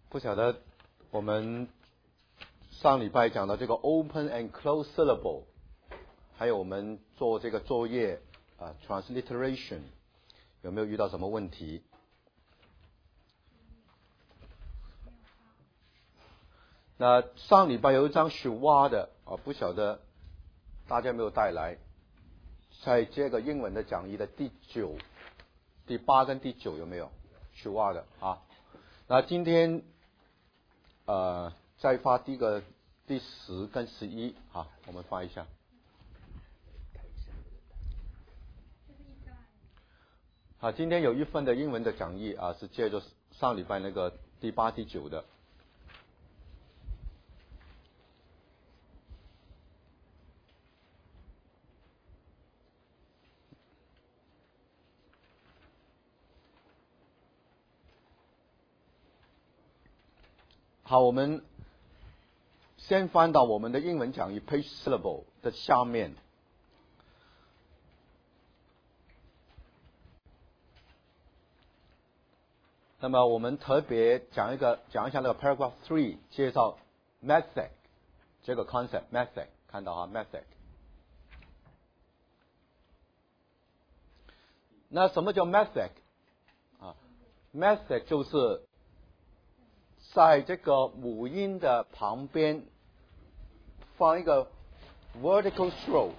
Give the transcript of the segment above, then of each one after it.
不晓得我们上礼拜讲到这个 open and close syllable， 还有我们做这个作业transliteration 有没有遇到什么问题？那上礼拜有一张许挖的不晓得大家有没有带来，在这个英文的讲义的第8跟第9有没有许挖的啊？那今天再发第10跟11我们发一下。今天有一份的英文的讲义是借着上礼拜那个第8、第9的。好，我们先翻到我们的英文讲义 page syllable 的下面。那么我们特别讲一下那个 paragraph 3， 介绍 method 这个 concept method， 看到method。那什么叫 method method 就是在这个母音的旁边放一个 vertical stroke。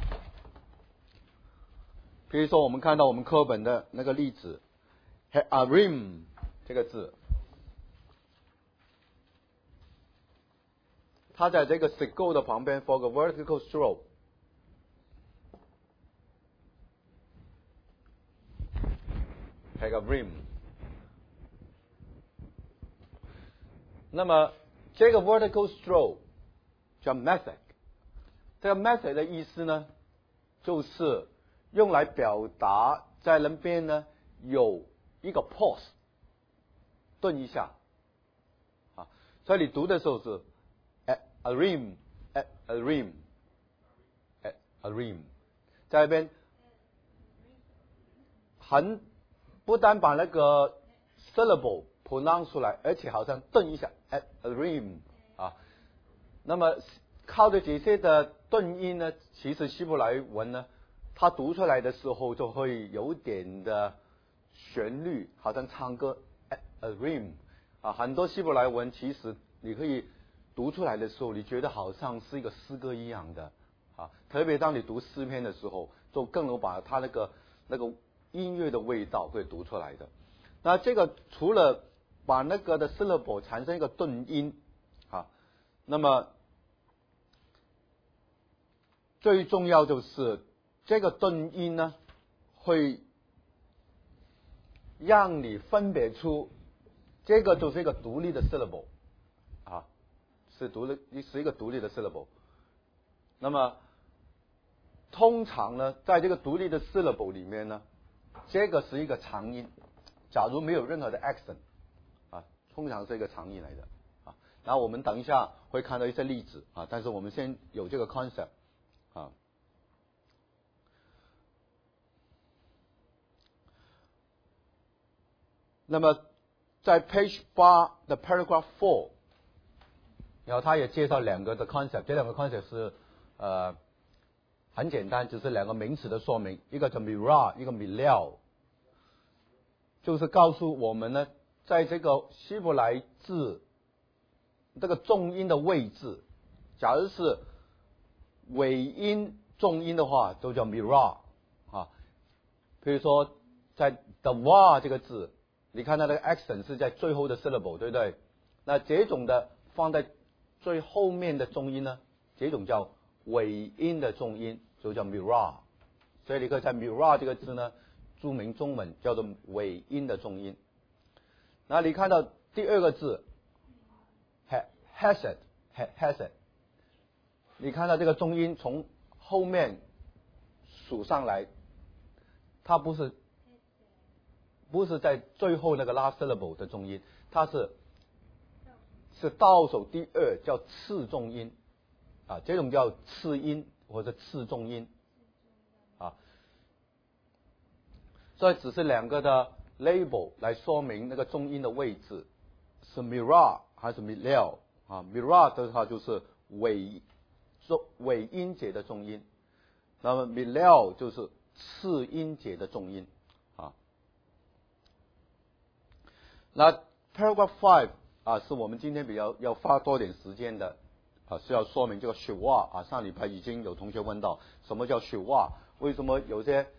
比如说我们看到我们课本的那个例子 arim 这个字，它在这个 sigle 的旁边放个 vertical stroke。arim。那么这个 vertical stroke 叫 method。这个 method 的意思呢，就是用来表达在那边呢有一个 pause， 顿一下所以你读的时候是 arim arim arim， 在那边不单把那个 syllable pronounce 出来，而且好像顿一下 arim 那么靠着这些的顿音呢，其实希伯来文呢，它读出来的时候就会有点的旋律，好像唱歌 arim 很多希伯来文其实你可以读出来的时候，你觉得好像是一个诗歌一样的特别当你读诗篇的时候，就更能把它那个音乐的味道会读出来的。那这个除了把那个的 syllable 产生一个顿音那么最重要就是这个顿音呢，会让你分别出这个就是一个独立的 syllable是一个独立的 syllable。那么通常呢，在这个独立的 syllable 里面呢，这个是一个长音，假如没有任何的 accent通常是一个长音来的然后我们等一下会看到一些例子但是我们先有这个 concept那么在 page 8的 paragraph 4， 然后他也介绍两个的 concept， 这两个 concept 是很简单，只是两个名词的说明，一个叫 mirah， 一个 milal， 就是告诉我们呢，在这个希伯来字这个重音的位置，假如是尾音重音的话，都叫 mirah比如说在 the wa 这个字，你看它那个 accent 是在最后的 syllable， 对不对？那这种的放在最后面的重音呢，这种叫尾音的重音，就叫 mirah。所以你可以在 mirah 这个字呢，注明中文叫做尾音的重音。那你看到第二个字 hesed， 你看到这个重音从后面数上来，它不是在最后那个 last syllable 的重音，它是倒数第二，叫次重音这种叫次音或者次重音所以只是两个的 label 来说明那个重音的位置是 mira 还是 milel 啊 ？mira 的话就是尾音节的重音，那么 milel 就是次音节的重音啊。那 paragraph 5啊，是我们今天比较要花多点时间的啊，是要说明这个 shiva 啊。上礼拜已经有同学问到什么叫 shiva， 为什么有些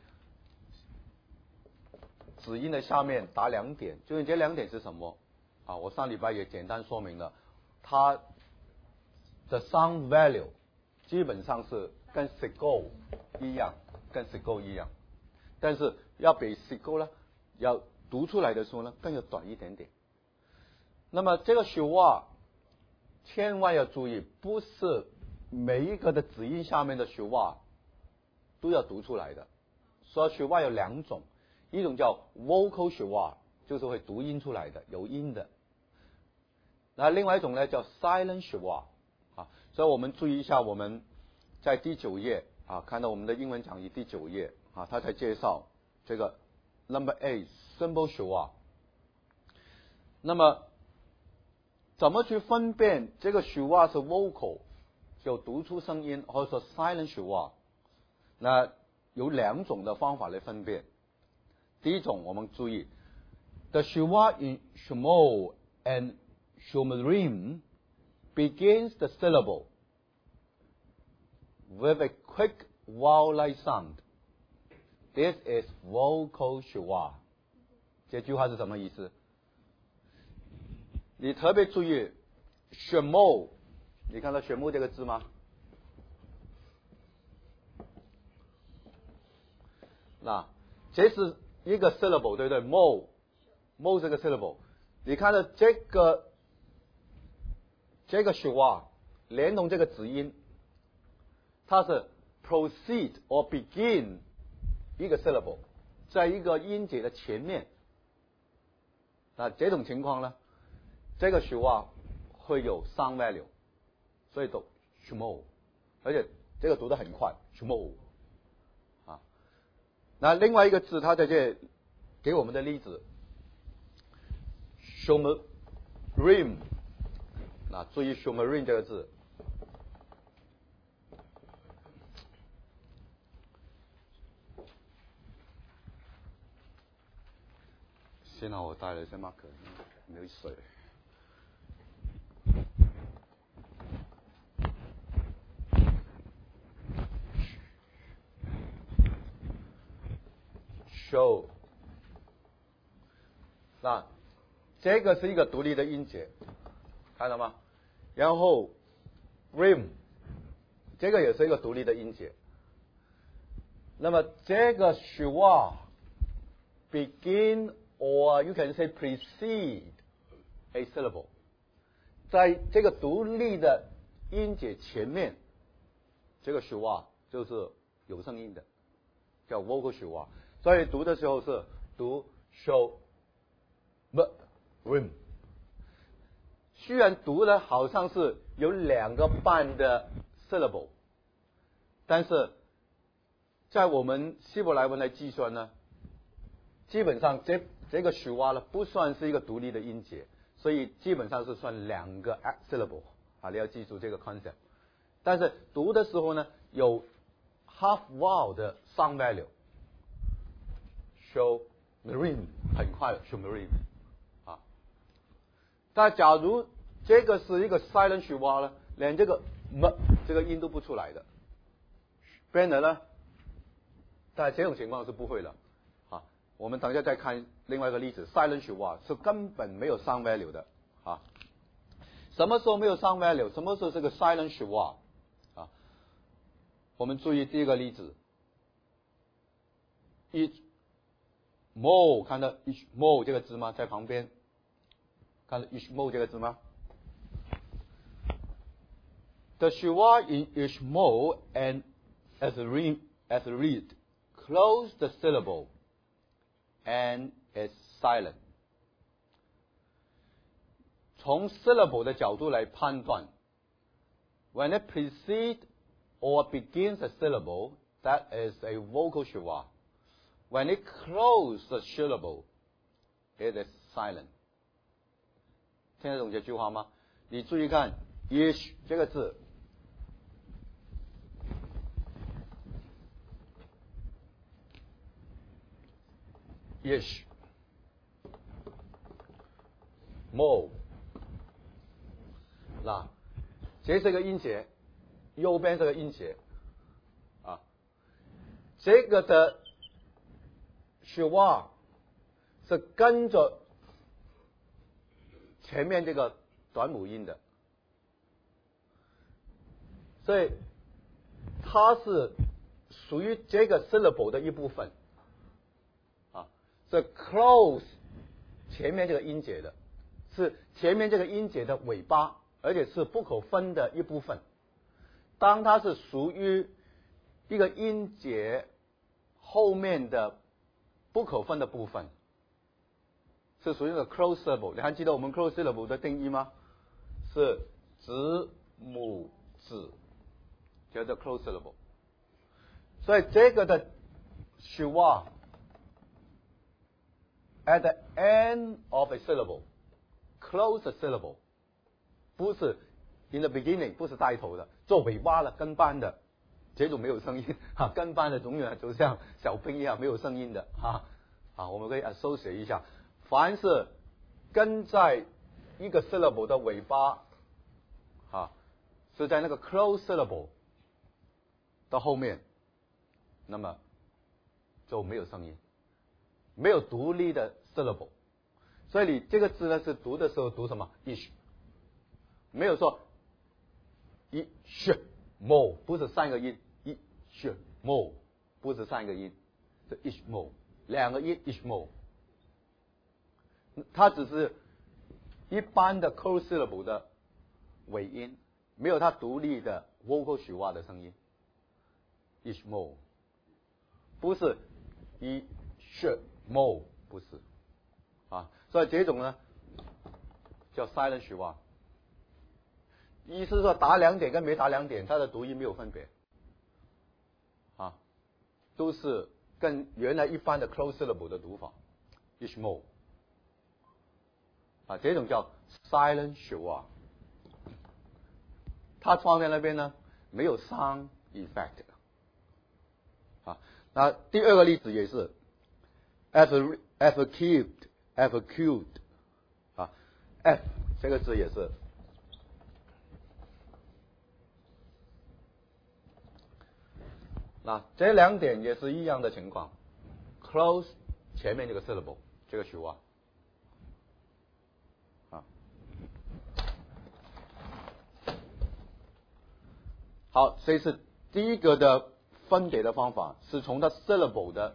子音的下面打2点？究竟这2点是什么啊？我上礼拜也简单说明了，它的 sound value 基本上是跟 sigo 一样，但是要比 sigo 呢，要读出来的时候呢，更要短一点点。那么这个 shiva 千万要注意，不是每一个的子音下面的 shiva 都要读出来的。所以 shiva 有2种，一种叫 vocal shiva， 就是会读音出来的，有音的。那另外一种呢叫 silent shiva 啊，所以我们注意一下，我们在第9页啊，看到我们的英文讲义第9页啊，他在介绍这个 number 8 simple shiva。那么怎么去分辨这个 shiva 是 vocal 就读出声音，或者说 silent shiva？ 那有2种的方法来分辨。第一种我们注意 ，the shiva in Shmo and Shomerim begins the syllable with a quick vowel-like sound. This is vocal shiva. 这句话是什么意思？你特别注意 Shmo， 你看到 Shmo 这个字吗？那这是一个 syllable， 对不对 ？mo 这个 syllable， 你看到这个 shiva 连同这个子音，它是 proceed or begin 一个 syllable， 在一个音节的前面。那这种情况呢，这个 shiva 会有 sound value， 所以读 shmo， 而且这个读得很快 shmo。那另外一个字，他在这给我们的例子 ，shomerim。那注意 shomerim 这个字，幸好我带了一些 marker， 没有水。show， 那这个是一个独立的音节，看到吗？然后 rim， 这个也是一个独立的音节。那么这个 shiva begin or you can say precede a syllable， 在这个独立的音节前面，这个 shiva 就是有声音的，叫 vocal shiva。所以读的时候是读 show rim， 虽然读的好像是有2个半的 syllable， 但是在我们希伯来文来计算呢，基本上这个 shiva 呢不算是一个独立的音节，所以基本上是算2个 syllable 啊，你要记住这个 concept。但是读的时候呢，有 half vowel 的 sound value。shomerim 很快的 shomerim 啊，但假如这个是一个 silent shiva 呢，连这个 这个音都不出来的，变了呢？但这种情况是不会的啊。我们等一下再看另外一个例子 ，silent shiva 是根本没有 sound value 的啊。什么时候没有 sound value？ 什么时候是个 silent shiva 啊？我们注意第一个例子 ，mo 看到 mo 这个字吗？在旁边看到 mo 这个字吗 ？The shiva in ishmo and as read close the syllable and is silent。从 syllable 的角度来判断 ，when it precedes or begins a syllable, that is a vocal shiva. When it closes the syllable, it is silent. 听得懂这句话吗？你注意看 ish 这个字。ish more 那这是个音节，右边这个音节啊，这个的 shua 是跟着前面这个短母音的，所以它是属于这个 syllable 的一部分啊，是 close 前面这个音节的，是前面这个音节的尾巴，而且是不可分的一部分。当它是属于一个音节后面的不可分的部分，是属于一个 close syllable。你还记得我们 close syllable 的定义吗？是子母子，叫做 close syllable。所以这个的 shua at the end of a syllable close a syllable， 不是 in the beginning， 不是带头的，做尾巴的跟班的，这种没有声音哈，跟班的永远就像小兵一样没有声音的哈啊，我们可以 associate 一下，凡是跟在一个 syllable 的尾巴啊，是在那个 close syllable 的后面，那么就没有声音，没有独立的 syllable。所以你这个字呢是读的时候读什么 ish， 没有说 ish mo， 不是三个音 ish mo， 不是三个音，是 ish mo， 两个音 ish mo， 它只是一般的 close syllable 的尾音，没有它独立的 vocal shua 的声音 ish mo， 不是 ish mo， 不是啊。所以这种呢叫 silent shua， 意思是说打两点跟没打两点它的读音没有分别啊，都是跟原来一般的 close syllable 的读法 ish mo 啊，这种叫 silent shua。它放在那边呢没有 sound effect 啊。那第二个例子也是 acute 啊 ，f 这个字也是，那这两点也是一样的情况 ，close 前面这个 syllable 这个shua啊。好，这是第一个的分别的方法，是从它 syllable 的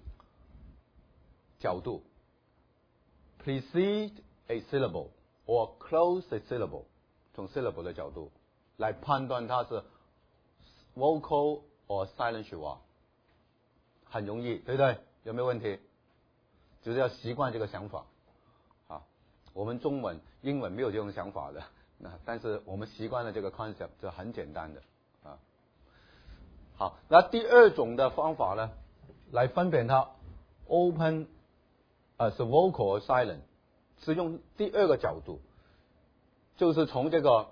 角度 ，precede a syllable or close a syllable， 从 syllable 的角度来判断它是 vocal or silent shua， 很容易，对不对？有没有问题？就是要习惯这个想法啊。我们中文、英文没有这种想法的，但是我们习惯了这个 concept， 就很简单的啊。好，那第二种的方法呢，来分辨它 open 是 vocal or silent， 是用第二个角度，就是从这个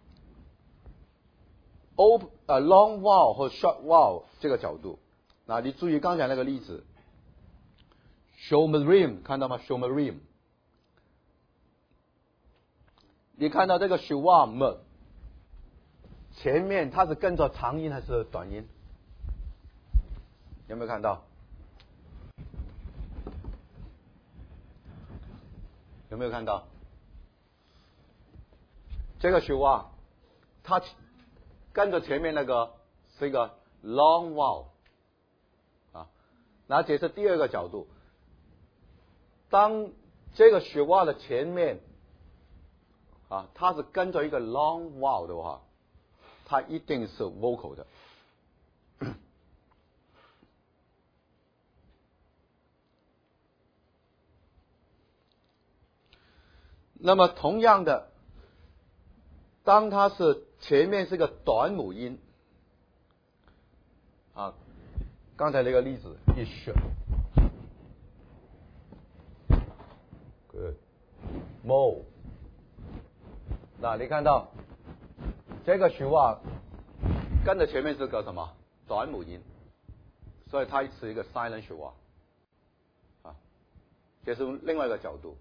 long vowel 和 short vowel 这个角度。那你注意刚才那个例子 ，Shomarim 看到吗 ？Shomarim， 你看到这个 shua 前面它是跟着长音还是短音？有没有看到？有没有看到？这个shua它跟着前面那个是一个 long vowel 啊，那这是第二个角度。当这个shua的前面啊，它是跟着一个 long vowel 的话，它一定是 vocal 的。那么同样的，当它是前面是个短母音啊，刚才那个例子 ish good mo 那你看到这个徐哇跟着前面是个什么短母音，所以它是一个 silent 徐哇啊，这是另外一个角度。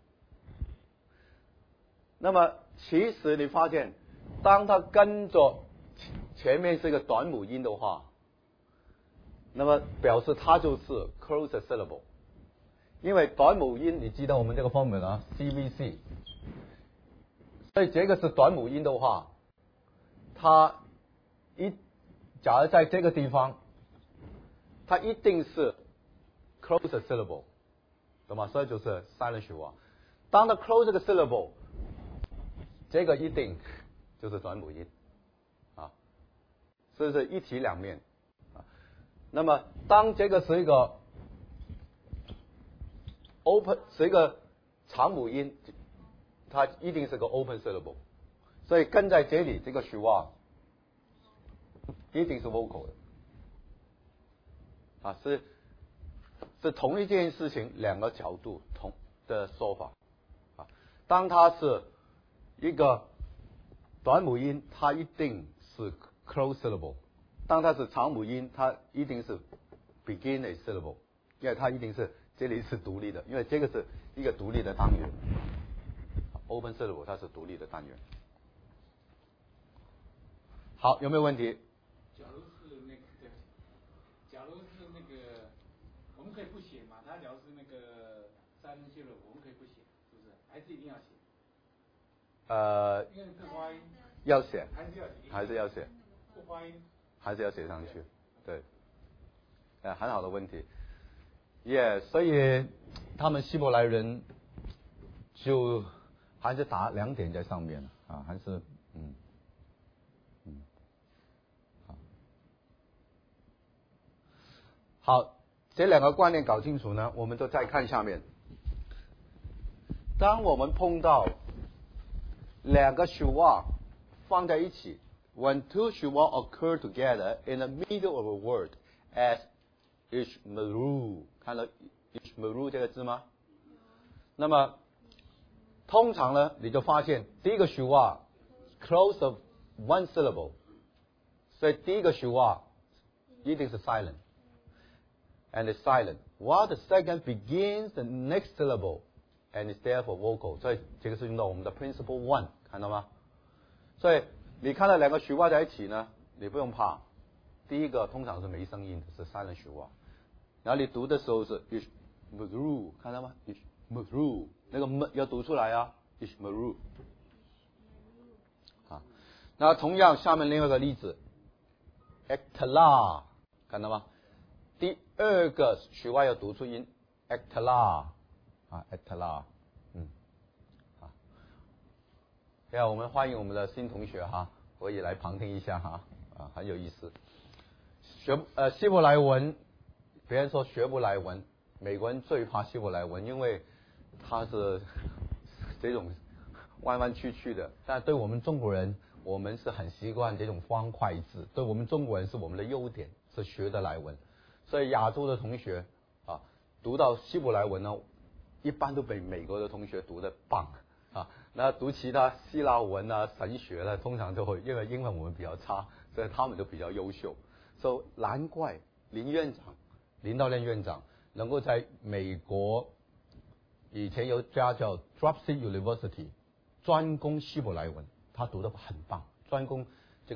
那么其实你发现，当它跟着前面是一个短母音的话，那么表示它就是 closed syllable。因为短母音，你记得我们这个 formula CVC， 所以这个是短母音的话，它假如在这个地方，它一定是 closed syllable， 懂吗？所以就是 silent 徐哇。当它 close 这个 syllable， 这个一定就是短母音啊，所以是一体两面啊。那么当这个是一个 open 是一个长母音，它一定是个 open syllable， 所以跟在这里这个徐哇一定是 vocal 的啊，是同一件事情两个角度同的说法啊。当它是一个短母音，它一定是 close syllable； 当它是长母音，它一定是 begin a syllable， 因为它一定是这里是独立的，因为这个是一个独立的单元 ，open syllable 它是独立的单元。好，有没有问题？ 假如是那个，我们可以不写嘛？他假如是那个三人线了，我们可以不写，是不是？还是一定要写？因为这发音要写， 还是要写， 不发音还是要写上去，对，很好的问题。所以他们希伯来人就还是打2点在上面啊，还是好，这两个观念搞清楚呢，我们就再看下面。当我们碰到两个徐哇放在一起 ，when two 徐哇 occur together in the middle of a word as ishmaru， 看到 ishmaru 这个字吗？那么通常呢，你就发现第一个徐哇 close of one syllable， 所以第一个徐哇一定是 silent。And is silent, while the second begins the next syllable and is therefore vocal. 所以这个是用到我们的 principle one， 看到吗？所以你看到两个徐哇在一起呢，你不用怕。第一个通常是没声音的，是 silent 徐哇。然后你读的时候是 ishmaru， 看到吗 ？ishmaru 那个 m 要读出来啊 ，ishmaru。啊，那同样下面另外一个例子 ，ektala， 看到吗？第二个徐哇要读出音 ，ektala， 啊 ，ektala， 好，我们欢迎我们的新同学哈，可以来旁听一下哈，很有意思。希伯来文，别人说学不来文，美国人最怕希伯来文，因为它是这种弯弯曲曲的，但对我们中国人，我们是很习惯这种方块字，对我们中国人是我们的优点，是学得来文。所以亚洲的同学啊，读到希伯来文呢，一般都比美国的同学读得棒啊。那读其他希腊文啊、神学呢，通常都会，因为英文我们比较差，所以他们都比较优秀。所以难怪林道炼院长能够在美国以前有家叫 Dropsy University， 专攻希伯来文，他读得很棒，专攻这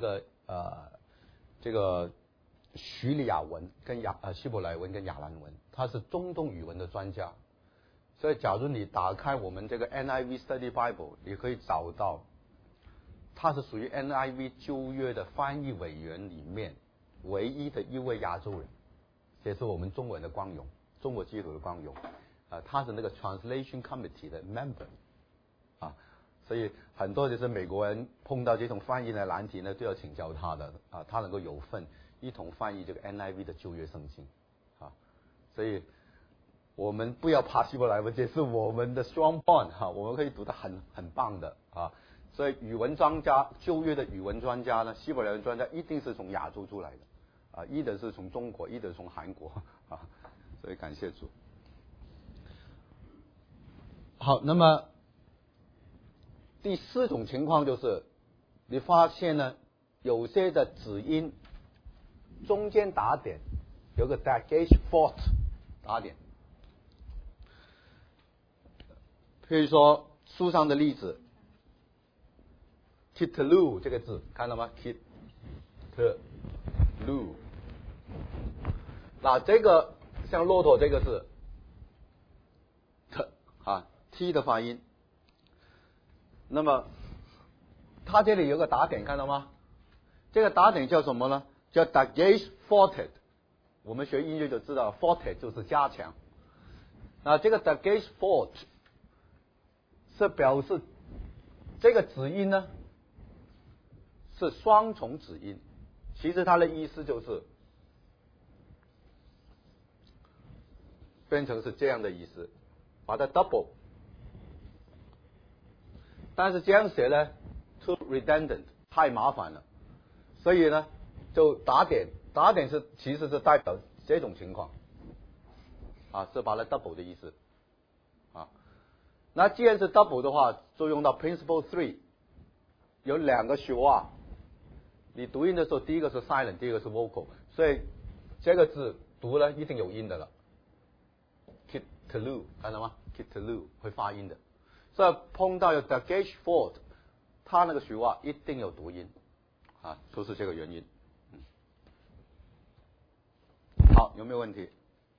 个叙利亚文跟希伯来文跟亚兰文，他是中东语文的专家。所以假如你打开我们这个 NIV Study Bible， 你可以找到他是属于 NIV 旧约的翻译委员里面唯一的一位亚洲人，也是我们中文的光荣，中国基督的光荣。他是那个 Translation Committee 的 member 啊，所以很多就是美国人碰到这种翻译的难题呢，都要请教他的啊，他能够有份一同翻译这个 NIV 的旧约圣经啊，所以我们不要怕希伯来文，这是我们的 strong point 哈，我们可以读得很棒的啊。所以语文专家，旧约的语文专家呢，希伯来文专家一定是从亚洲出来的啊，一的是从中国，一的是从韩国啊，所以感谢主。好，那么第四种情况就是，你发现呢，有些的子音中间打点，有个 dagage fault 打点。譬如说书上的例子 ，Kitlu 这个字看到吗 ？Kitlu，那这个像骆驼这个字 ，t 的发音。那么它这里有个打点，看到吗？这个打点叫什么呢？叫 dagage faulted。我们学音乐就知道 faulted 就是加强。那这个 dagage fault 是表示这个子音呢是双重子音，其实它的意思就是变成是这样的意思，把它 double。但是这样写呢 too redundant 太麻烦了，所以呢就打点其实是代表这种情况是把它 double 的意思那既然是 double 的话，就用到 principle 3， 有两个schwa啊，你读音的时候，第一个是 silent， 第一个是 vocal， 所以这个字读了一定有音的了。Kitlu 看到吗 ？Kitlu 会发音的。所以碰到有 dagage fault， 它那个schwa一定有读音就是这个原因。好，有没有问题？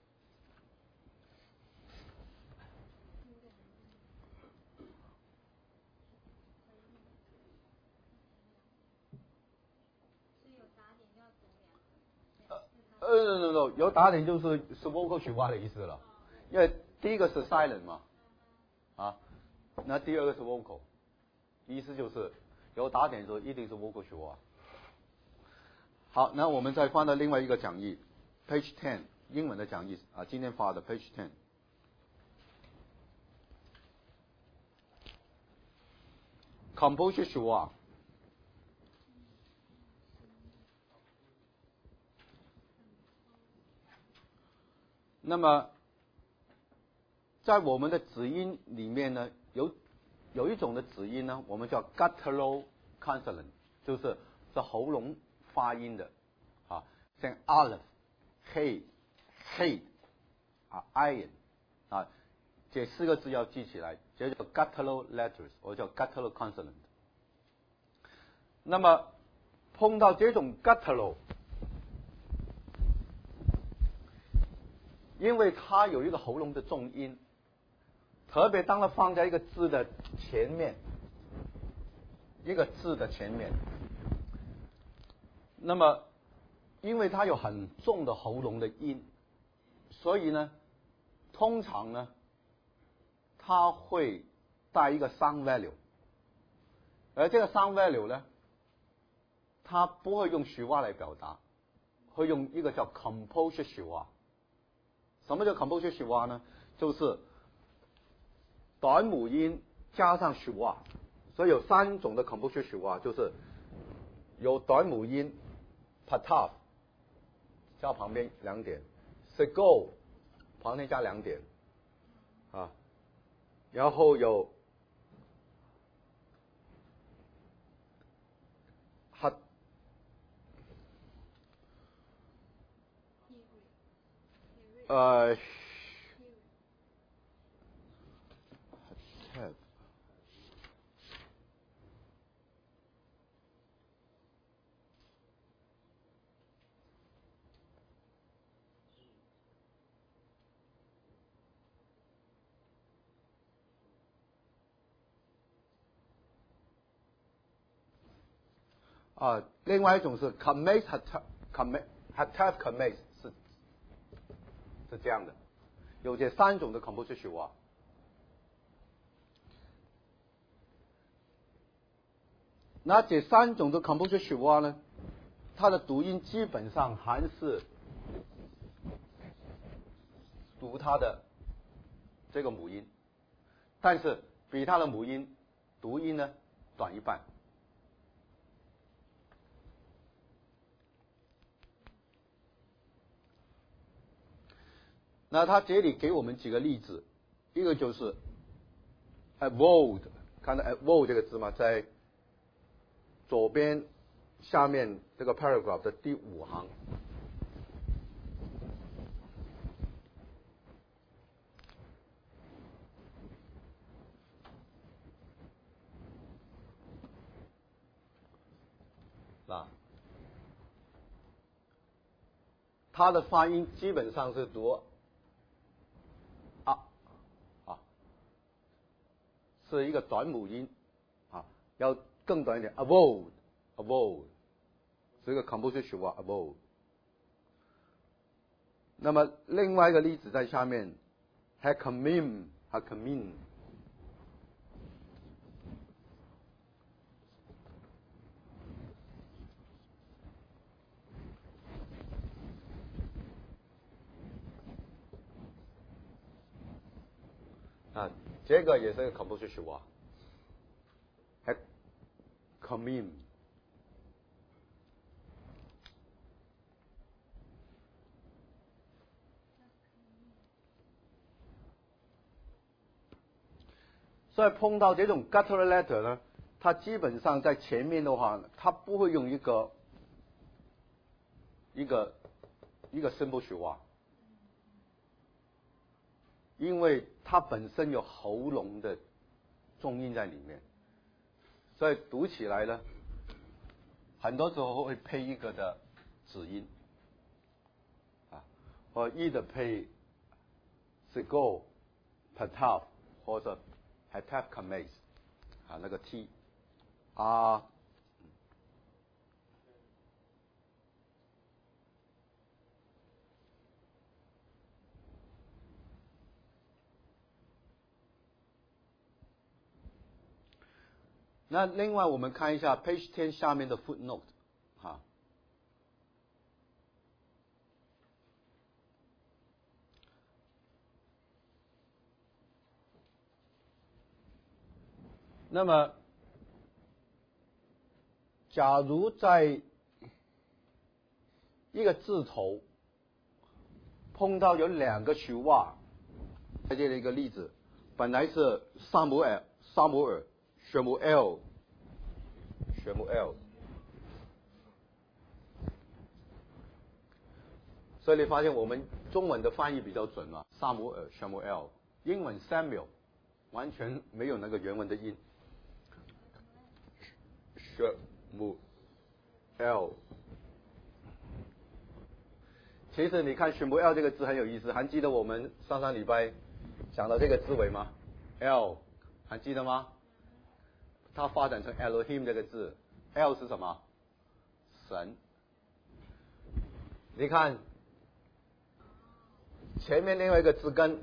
有打点就是 vocal schwa 的意思了，因为第一个是 silent 嘛，那第二个是 vocal， 意思就是有打点的时候一定是 vocal schwa。好，那我们再翻到另外一个讲义 ，page 10， 英文的讲义今天发的 page 10。composure schwa。那么，在我们的子音里面呢，有一种的子音呢，我们叫 guttural consonant， 就是喉咙发音的像 aleph、he、he、iron 这四个字要记起来，这叫 guttural letters， 或叫 guttural consonant。那么碰到这种 guttural，因为它有一个喉咙的重音，特别当它放在一个字的前面，那么因为它有很重的喉咙的音，所以呢，通常呢，它会带一个 sound value， 而这个 sound value 呢，它不会用schwa来表达，会用一个叫 composure schwa。什么叫 composure schwa 呢？就是短母音加上schwa，所以有三种的 composure schwa，就是有短母音 pataf 加旁边两点 ，sego 旁边加两点然后有另外一种是 kames hataf kames 是这样的，有这三种的 composure schwa。那这三种的 composure schwa 呢，它的读音基本上还是读它的这个母音，但是比它的母音读音呢短一半。那他这里给我们几个例子，一个就是 avoid， 看到 avoid 这个字吗？在左边下面这个 paragraph 的第5行。它的发音基本上是读是一个短母音要更短一点 avoid 是一个 composition 话 avoid。那么另外一个例子在下面 hakamim 这个也是一个 composition 话 hakamim。所以碰到这种 guttural letter 呢，它基本上在前面的话，它不会用一个 simple 句话，因为它本身有喉咙的重音在里面，所以读起来呢，很多时候会配一个的子音或either配 sigo pataf 或者 hataf kames 那个 t 那另外我们看一下 page 10下面的 footnote 那么假如在一个字头碰到有2个句话，在这里一个例子，本来是撒母耳 Shemuel， 所以你发现我们中文的翻译比较准嘛，撒母耳 Shemuel， 英文 Samuel 完全没有那个原文的音 Shemuel。其实你看 Shemuel 这个字很有意思，还记得我们上礼拜讲的这个字尾吗 ？L 还记得吗？它发展成 Elohim 这个字 ，L 是什么？神。你看前面另外一个字根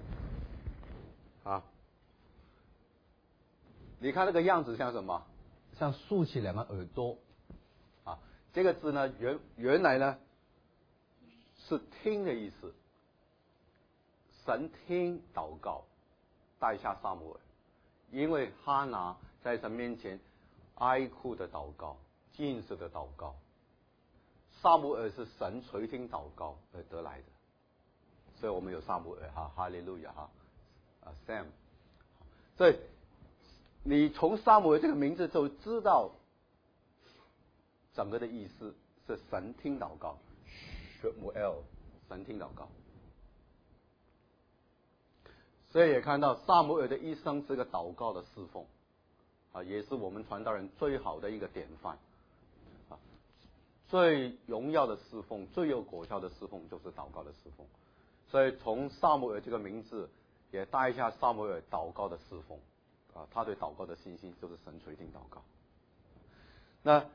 你看那个样子像什么？像竖起2个耳朵这个字呢，原来呢是听的意思，神听祷告，带下撒母耳，因为哈拿在神面前哀哭的祷告，禁食的祷告，撒母耳是神垂听祷告而得来的，所以我们有撒母耳哈利路亚Sam。所以你从撒母耳这个名字就知道整个的意思是神听祷告 ，Shemuel 神听祷告。所以也看到撒母耳的一生是个祷告的侍奉也是我们传道人最好的一个典范最荣耀的侍奉，最有果效的侍奉就是祷告的侍奉。所以从撒母耳这个名字也带一下撒母耳祷告的侍奉他对祷告的信心就是神垂听祷告。那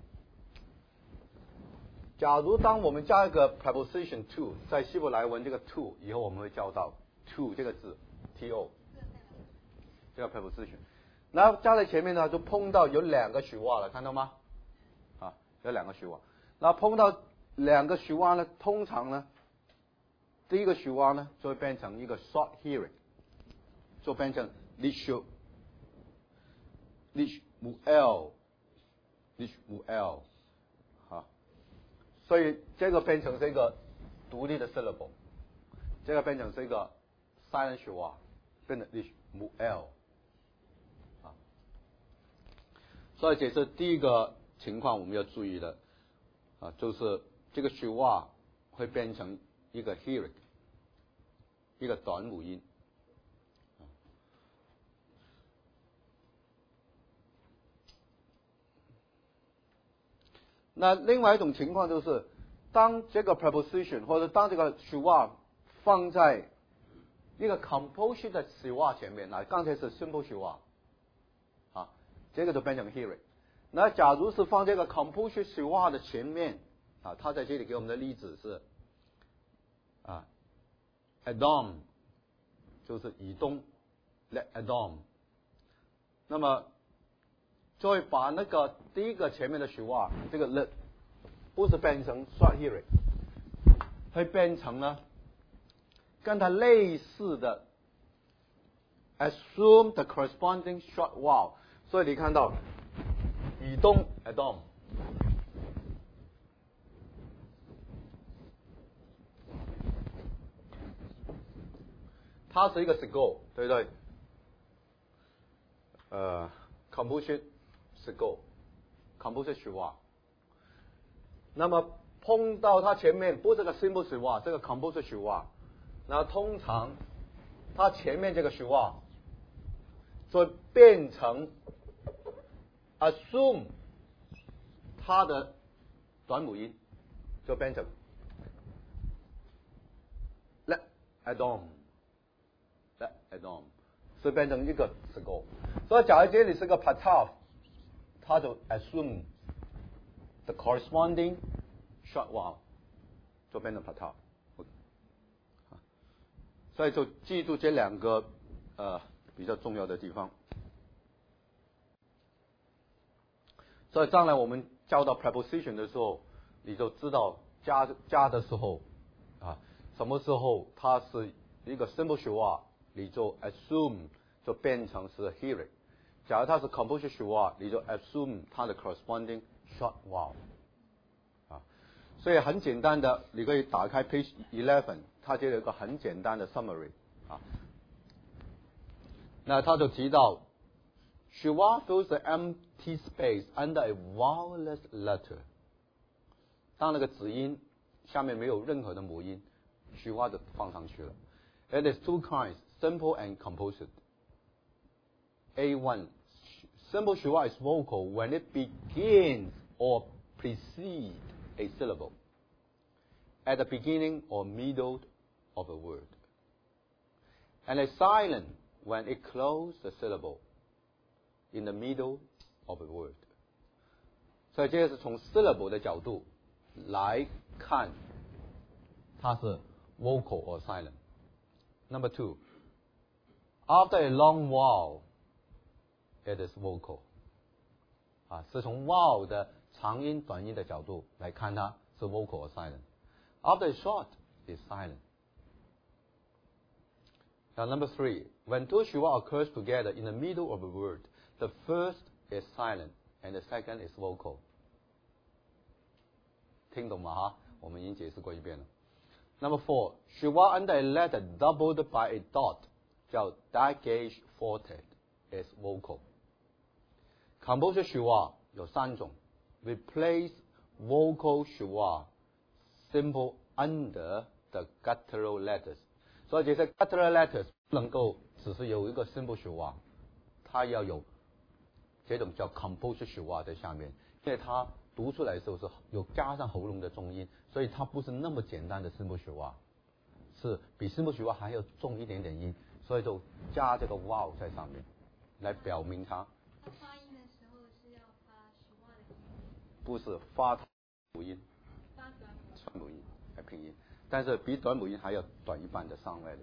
假如当我们加一个 preposition to， 在希伯来文这个 to 以后我们会叫到 to 这个字 to 这个 preposition， 然后加在前面呢就碰到有2个句话了，看到吗？有2个句话，那碰到2个句话呢，通常呢第一个句话呢就会变成一个 short hearing， 就变成 Lishmuel， 所以这个变成是一个独立的 syllable， 这个变成是一个 silent 句话，变成 Lishmuel 所以这是第一个情况我们要注意的啊，就是这个 schwa 会变成一个 hearing， 一个短母音。那另外一种情况就是，当这个 preposition 或者当这个 schwa 放在一个 composite 的 schwa 前面，那刚才是 simple schwa 啊，这个就变成 hearing。那假如是放这个 composite schwa 的前面啊，他在这里给我们的例子是啊 Adam 就是移动 let Adam， 那么就会把那个第一个前面的schwa 这个 let 不是变成 short hearing， 会变成呢跟它类似的 assume the corresponding short vowel， 所以你看到移动 Adam， 它是一个 sgo， 对不对？composite sgo composite schwa， 那么碰到它前面不是个 simple schwa， 这个 composite schwa， 那通常它前面这个schwa就变成 assume 它的短母音，就变成 let Adam， 所以变成一个 sgo。所以假如这里是个 patav， 它就 assume the corresponding short vowel， 就变成 patav。所以就记住这两个比较重要的地方。所以将来我们教到 preposition 的时候，你就知道加的时候啊，什么时候它是一个 simple schwa， 你就 assume 就变成是 hearing。假如它是 composite schwa， 你就 assume 它的 corresponding short vowel。啊，所以很简单的，你可以打开 page 11， 它这里有一个很简单的 summary 啊。那他就提到 schwa fills the empty space under a vowelless letter。当那个子音下面没有任何的母音，schwa就放上去了。It is two kinds, simple and composite. A1, simple schwa is vocal when it begins or precedes a syllable at the beginning or middle of a word, and is silent when it closes the syllable in the middle of a word。 所以这个是从 syllable 的角度来看，它是 vocal or silent。 Number 2, after a long vowel it is vocal。 是从 vowel 的长音短音的角度来看，它是 vocal or silent。 After a short is silent。 Now number 3, when two schwa occurs together in the middle of a word, the first is silent and the second is vocal。 听懂吗？哈，我们已经解释过一遍了。Number 4, schwa under a letter doubled by a dot 叫 disengaged forte is vocal。 Composite schwa 有3种 ，replace vocal schwa simple under the guttural letters。 所以这些 guttural letters 不能够只是有一个 simple schwa， 它要有这种叫 composite schwa 在下面，因为它读出来的时候是有加上喉咙的重音，所以它不是那么简单的 simple schwa， 是比 simple schwa 还要重一点点音，所以就加这个 vowel 在上面，来表明它。 发音的时候是要发schwa的音， 不是发母音， 发短母音来拼音，但是比短母音还要短一半的上来的。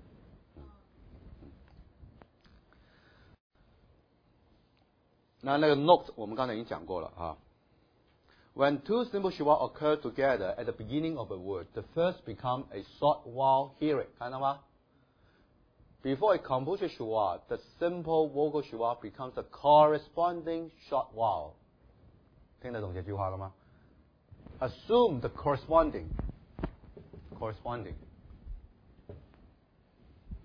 那个 note 我们刚才已经讲过了啊。When two simple schwa occur together at the beginning of a word, the first become a short vowel hearing。 看到吗？ Before a composite schwa, the simple vocal schwa becomes the corresponding short vowel。 听得懂这句话了吗？ Assume the corresponding。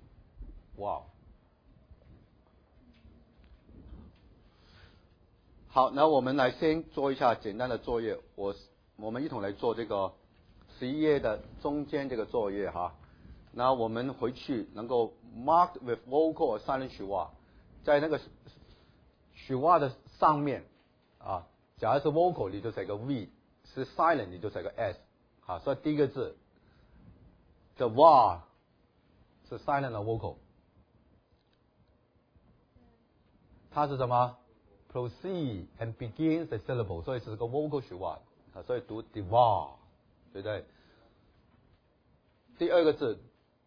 wow。 好，那我们来先做一下简单的作业，我们一同来做这个11页的中间这个作业哈。那我们回去能够 mark with vocal or silent schwa， 在那个schwa的上面啊，假如是 vocal 你就写个 v， 是 silent 你就写个 s。好，所以第一个字 the var 是 silent 的 vocal， 它是什么 ？proceed and begins the syllable， 所以是个 vocal schwa， 所以读 the var， 对不对？第二个字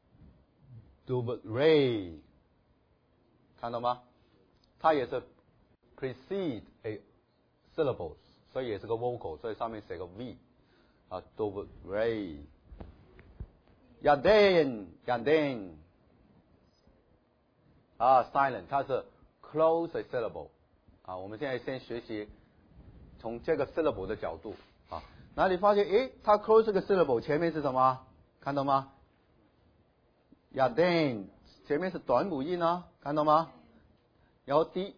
do-re， 看到吗？它也是 precede a syllable， 所以也是个 vocal， 所以上面写个 v。啊 do-re。Yadin， 啊 silent， 它是 close a syllable。啊，我们现在先学习从这个 syllable 的角度啊。那你发现，诶，它 close 这个 syllable 前面是什么？看到吗？ Yadin 前面是短母音啊，看到吗？然后第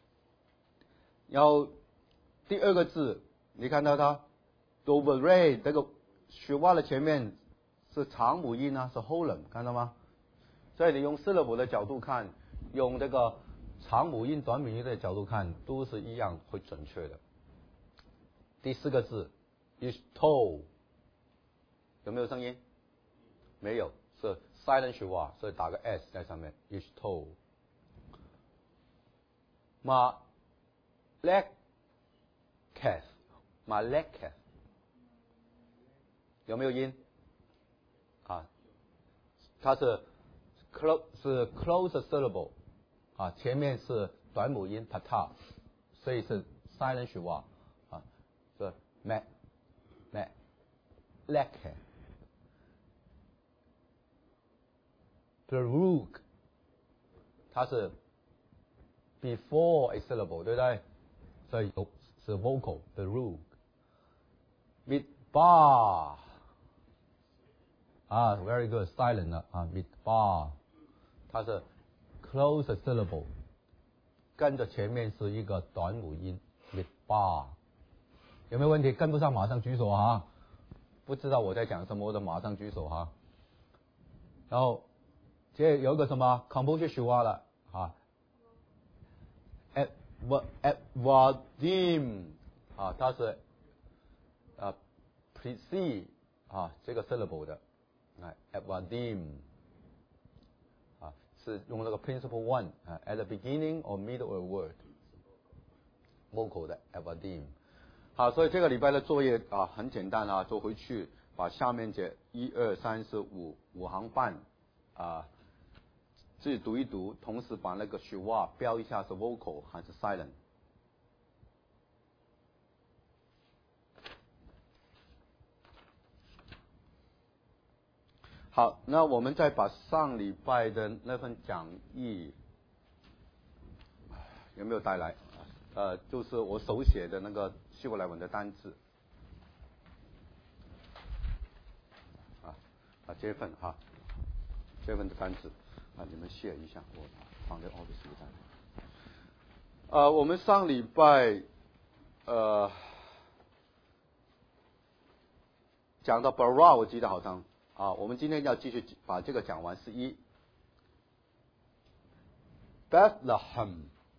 二个字，你看到它 do-re 这个schwa的前面是长母音啊，是 holem， 看到吗？所以你用 syllable 的角度看，用这个长母音、短母音的角度看，都是一样会准确的。第四个字 is told， 有没有声音？没有，是 silent schwa， 所以打个 s 在上面 is told。maleketh， 有没有音？啊，它是 close syllable， 啊，前面是短母音 pata， 所以是 silent schwa， 啊，是 maleketh。Baruch， 它是 before a syllable， 对不对？所以是 vocal Baruch。midbar， 啊 ，very good， silent 的啊 midbar， 它是 close a syllable， 跟着前面是一个短母音 midbar。有没有问题？跟不上马上举手哈。不知道我在讲什么的马上举手哈。然后这有一个什么 composition schwa 了啊 ，advadim 啊，它是precede 啊这个 syllable 的advadim 啊，是用那个 principle one 啊 at the beginning or middle of a word vocal 的 advadim。好，所以这个礼拜的作业啊很简单啊，做回去把下面这1、2、3、4、5行半啊自己读一读，同时把那个schwa标一下是 vocal 还是 silent。好，那我们再把上礼拜的那份讲义有没有带来？就是我手写的那个希伯来文的单字这份这份的单字你们写一下，我放在 office 里。我们上礼拜讲到 bara， 我记得好像我们今天要继续把这个讲完。11 Bethlehem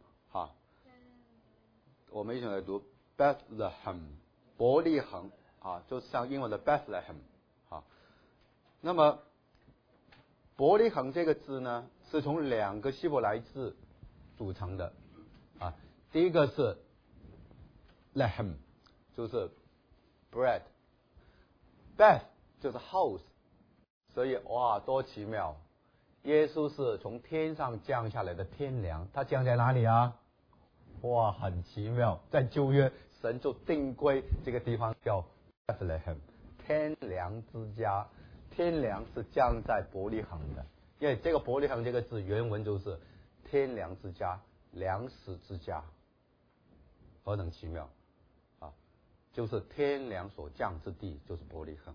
我们一起来读 Bethlehem 伯利恒就像英文的 Bethlehem 那么伯利恒这个字呢，是从2个希伯来字组成的第一个是 lehem， 就是 bread， Beth 就是 house， 所以哇多奇妙！耶稣是从天上降下来的天粮，他降在哪里啊？哇，很奇妙，在旧约神就定规这个地方叫 Bethlehem， 天粮之家。天粮是降在伯利恒的，因为这个伯利恒这个字原文就是天粮之家，粮食之家，何等奇妙就是天粮所降之地就是伯利恒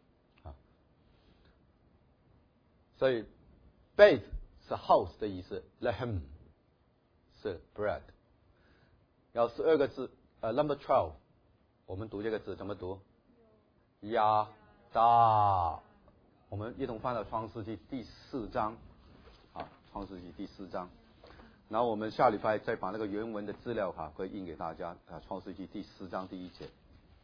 所以 Beth 是 house 的意思， Lehem 是 bread。 然后12个字，number 12，我们读这个字怎么读？亚大。我们一同翻到创世纪第4章，创世纪第4章。然后我们下礼拜再把那个原文的资料会印给大家创世纪第4章第1节。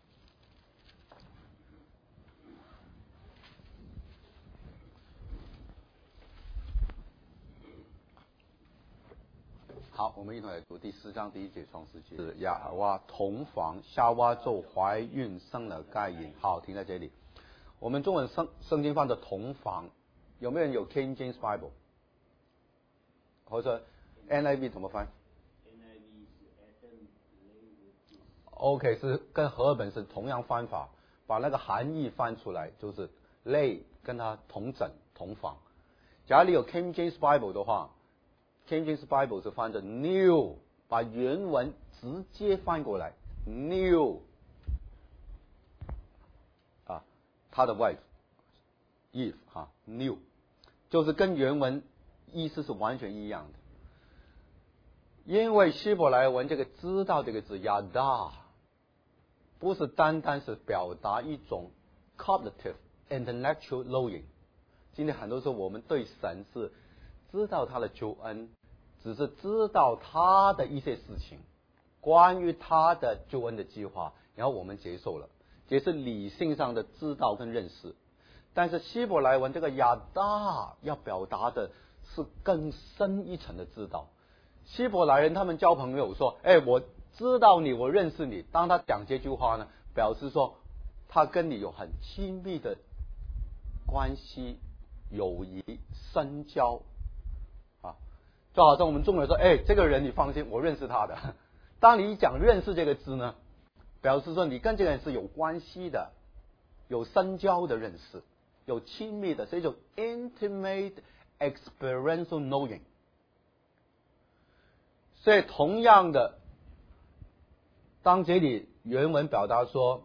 好，我们一同来读第4章第1节创世纪。是亚娃同房，夏娃就怀孕生了该隐。好，停在这里。我们中文圣经翻的同房，有没有人有 King James Bible？ 或者 NIV 怎么翻 ？NIV 是 OK， 是跟和合本是同样翻法，把那个含义翻出来，就是 lay 跟它同枕同房。假如你有 King James Bible 的话 ，King James Bible 是翻的 new， 把原文直接翻过来 new。他的 wife Eve new， 就是跟原文意思是完全一样的。因为希伯来文这个知道这个字亚达，不是单单是表达一种 cognitive intellectual knowing。今天很多时候我们对神是知道他的救恩，只是知道他的一些事情，关于他的救恩的计划，然后我们接受了。也是理性上的知道跟认识，但是希伯来文这个亚大要表达的是更深一层的知道。希伯来人他们交朋友说，我知道你，我认识你。当他讲这句话呢，表示说他跟你有很亲密的关系、友谊、深交就好像我们中国人说，这个人你放心，我认识他的。当你一讲认识这个字呢，表示说你跟这个人是有关系的，有深交的认识，有亲密的，是一种 intimate experiential knowing。所以同样的，当这里原文表达说，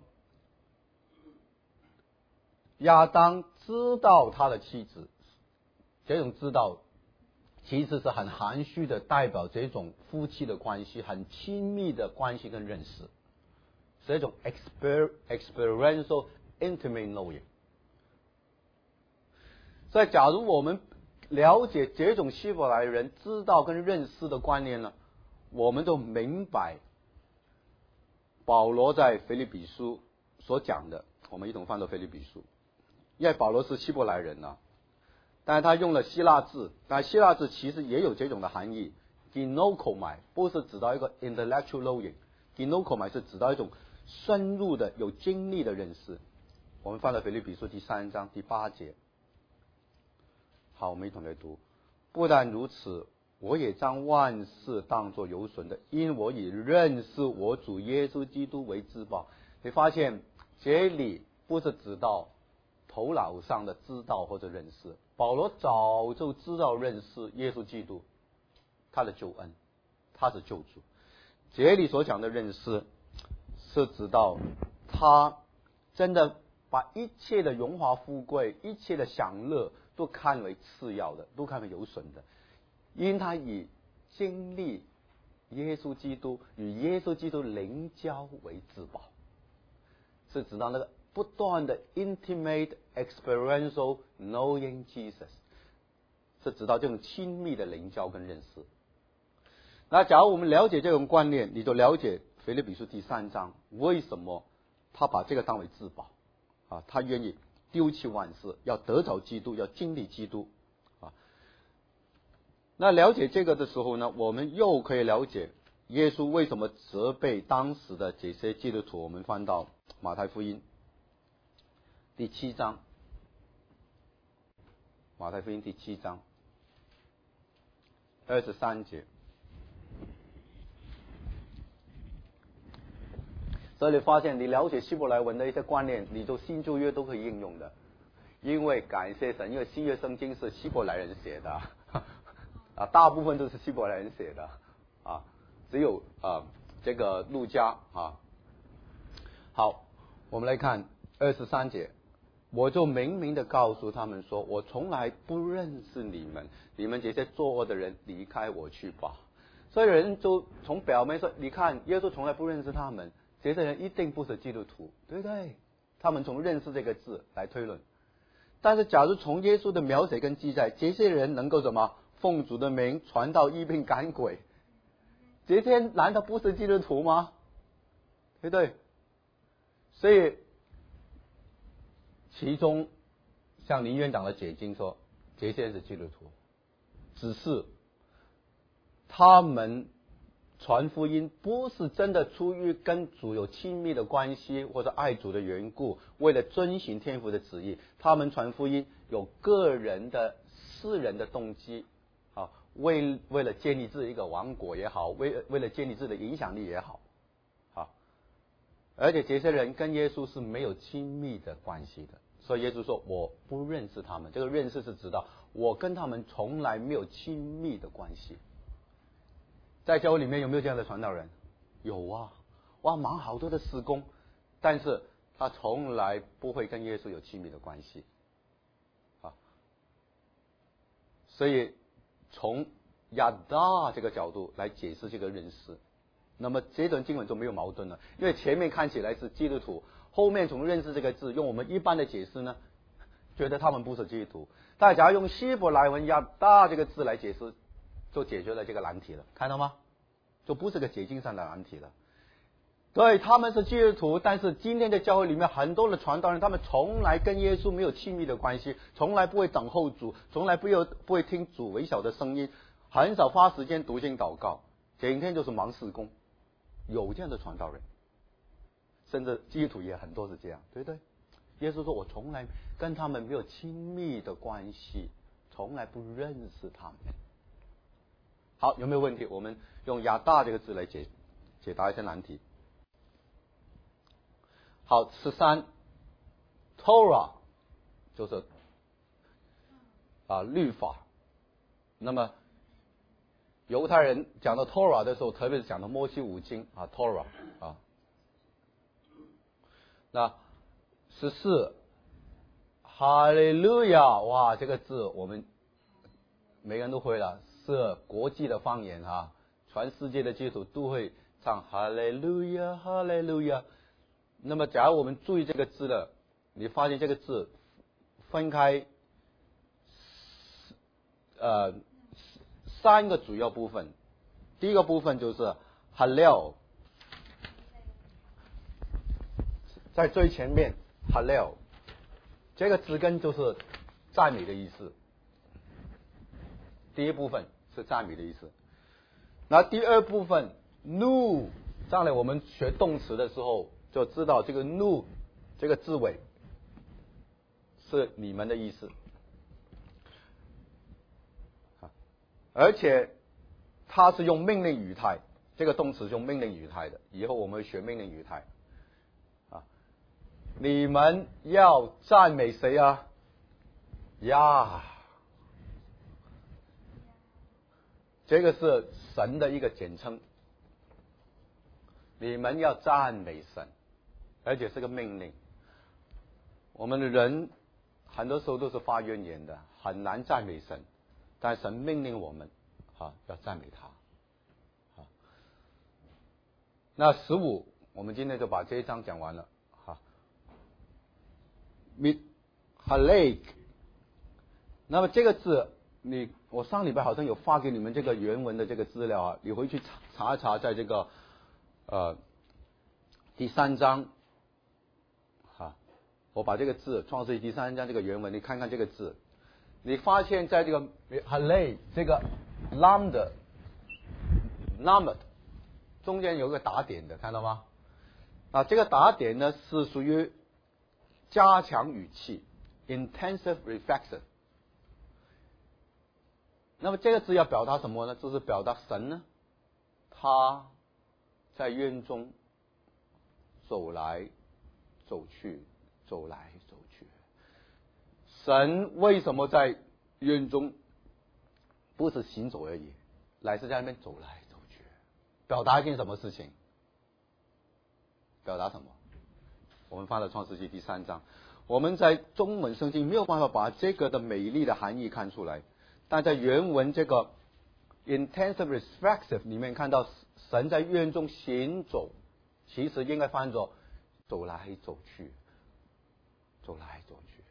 亚当知道他的妻子，这种知道其实是很含蓄的，代表这种夫妻的关系，很亲密的关系跟认识。是一种 experiential intimate knowing。 所以假如我们了解这种希伯来人知道跟认识的观念呢，我们就明白保罗在腓立比书所讲的。我们一同翻到腓立比书，因为保罗是希伯来人但是他用了希腊字，但希腊字其实也有这种的含义。ginokomai 不是指到一个 intellectual knowing，ginokomai 是指到一种深入的有经历的认识。我们翻到腓立比书第3章第8节。好，我们一同来读。不但如此，我也将万事当作有损的，因我以认识我主耶稣基督为至宝。你发现这里不是指到头脑上的知道或者认识，保罗早就知道认识耶稣基督，他的救恩，他是救主。这里所讲的认识是指到他真的把一切的荣华富贵、一切的享乐都看为次要的，都看为有损的，因他以经历耶稣基督与耶稣基督灵交为至宝，是指到那个不断的 intimate experiential knowing Jesus， 是指到这种亲密的灵交跟认识。那假如我们了解这种观念，你就了解腓立比书第3章为什么他把这个当为至宝他愿意丢弃万事，要得着基督，要经历基督那了解这个的时候呢，我们又可以了解耶稣为什么责备当时的这些基督徒。我们翻到马太福音第7章，马太福音第7章23节。所以你发现你了解希伯来文的一些观念，你就新旧约都可以应用的。因为感谢神，因为新约圣经是希伯来人写的大部分都是希伯来人写的只有这个路加好，我们来看23节。我就明明的告诉他们说，我从来不认识你们，你们这些作恶的人，离开我去吧。 所以人就从表面说，你看耶稣从来不认识他们，这些人一定不是基督徒，对不对？他们从认识这个字来推论。但是假如从耶稣的描写跟记载，这些人能够什么奉主的名传道医病赶鬼，这些难道不是基督徒吗？对不对？所以其中像林院长的解经说，这些人是基督徒，只是他们传福音不是真的出于跟主有亲密的关系或者爱主的缘故，为了遵循天父的旨意，他们传福音有个人的私人的动机啊，为了建立自己一个王国也好，为了建立自己的影响力也好啊，而且这些人跟耶稣是没有亲密的关系的，所以耶稣说我不认识他们。这个认识是指到我跟他们从来没有亲密的关系。在教会里面有没有这样的传道人？有啊，哇，忙好多的事工，但是他从来不会跟耶稣有亲密的关系啊。所以从亚大这个角度来解释这个认识，那么这段经文就没有矛盾了，因为前面看起来是基督徒，后面从认识这个字用我们一般的解释呢，觉得他们不是基督徒。大家用希伯来文亚大这个字来解释，就解决了这个难题了，看到吗？就不是个解经上的难题了。对，他们是基督徒，但是今天的教会里面很多的传道人，他们从来跟耶稣没有亲密的关系，从来不会等候主，从来不会听主微小的声音，很少花时间读经祷告，整天就是忙事工。有这样的传道人，甚至基督徒也很多是这样，对不对？耶稣说我从来跟他们没有亲密的关系，从来不认识他们。好，有没有问题？我们用亚大这个字来解答一些难题。好，13 Torah 就是律法。那么犹太人讲到 Torah 的时候，特别是讲到摩西五经Torah 啊。那14哈利路亚，哇，这个字我们每个人都会了，是国际的方言全世界的基督徒都会唱哈利路亚，哈利路亚。那么假如我们注意这个字了，你发现这个字分开3个主要部分。第一个部分就是哈廖，在最前面哈廖，这个字根就是赞美的意思。第一部分是赞美的意思。那第二部分 nu， 将来我们学动词的时候就知道这个 nu 这个字尾是你们的意思，而且它是用命令语态，这个动词是用命令语态的，以后我们会学命令语态你们要赞美谁啊？呀，这个是神的一个简称，你们要赞美神，而且是个命令。我们的人很多时候都是发怨言的，很难赞美神，但神命令我们要赞美他。那15我们今天就把这一章讲完了。Halak， 那么这个字我上礼拜好像有发给你们这个原文的这个资料你回去查一查，在这个第3章我把这个字创世记第3章这个原文你看看这个字，你发现在这个 Halak 这个 Lamed 中间有一个打点的，看到吗？这个打点呢是属于加强语气 intensive reflexive。 那么这个字要表达什么呢？就是表达神呢他在院中走来走去，走来走去。神为什么在院中不是行走而已，乃是在那边走来走去，表达一件什么事情？表达什么？我们翻了创世纪第3章，我们在中文圣经没有办法把这个的美丽的含义看出来，但在原文这个 intensive reflexive 里面看到神在院中行走，其实应该翻作走来走去，走来走去，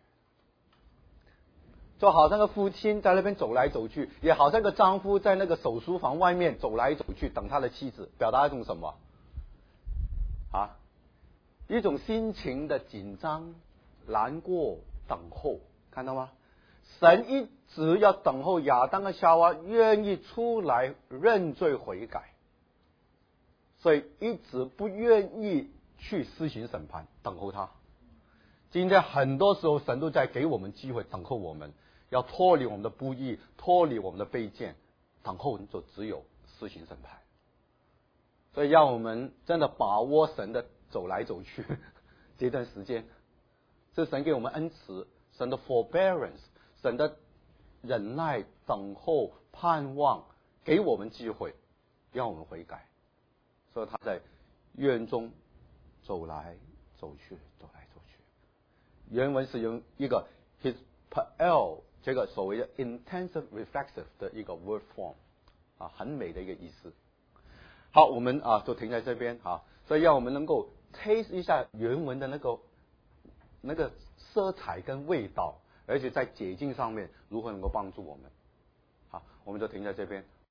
就好像个父亲在那边走来走去，也好像个丈夫在那个手术房外面走来走去等他的妻子，表达一种什么啊？一种心情的紧张、难过、等候，看到吗？神一直要等候亚当和夏娃愿意出来认罪悔改，所以一直不愿意去施行审判，等候他。今天很多时候神都在给我们机会，等候我们，要脱离我们的不义，脱离我们的卑贱，等候就只有施行审判。所以让我们真的把握神的走来走去这段时间，是神给我们恩慈，神的 forbearance， 神的忍耐、等候、盼望，给我们机会，让我们悔改。所以他在院中走来走去，走来走去。原文是用一个 his pa'el 这个所谓的 intensive reflexive 的一个 word form， 很美的一个意思。好，我们就停在这边所以让我们能够 taste 一下原文的那个色彩跟味道，而且在解经上面如何能够帮助我们。好，我们就停在这边。